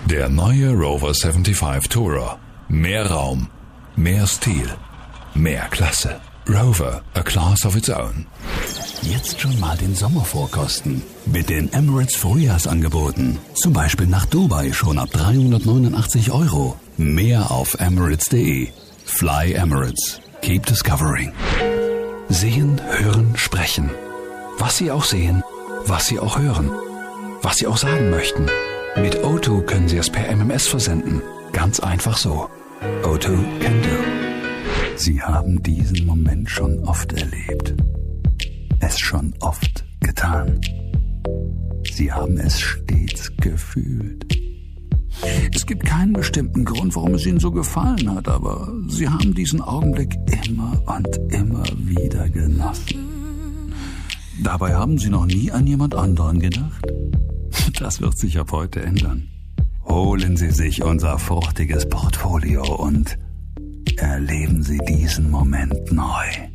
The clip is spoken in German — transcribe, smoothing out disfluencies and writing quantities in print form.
Der neue Rover 75 Tourer. Mehr Raum, mehr Stil, mehr Klasse. Rover, a class of its own. Jetzt schon mal den Sommer vorkosten. Mit den Emirates Frühjahrsangeboten. Zum Beispiel nach Dubai schon ab 389 €. Mehr auf emirates.de. Fly Emirates. Keep discovering. Sehen, hören, sprechen. Was Sie auch sehen, was Sie auch hören. Was Sie auch sagen möchten. Mit O2 können Sie es per MMS versenden. Ganz einfach so. O2 can do. Sie haben diesen Moment schon oft erlebt. Es schon oft getan. Sie haben es stets gefühlt. Es gibt keinen bestimmten Grund, warum es Ihnen so gefallen hat, aber Sie haben diesen Augenblick immer und immer wieder genossen. Dabei haben Sie noch nie an jemand anderen gedacht. Das wird sich ab heute ändern. Holen Sie sich unser fruchtiges Portfolio und erleben Sie diesen Moment neu.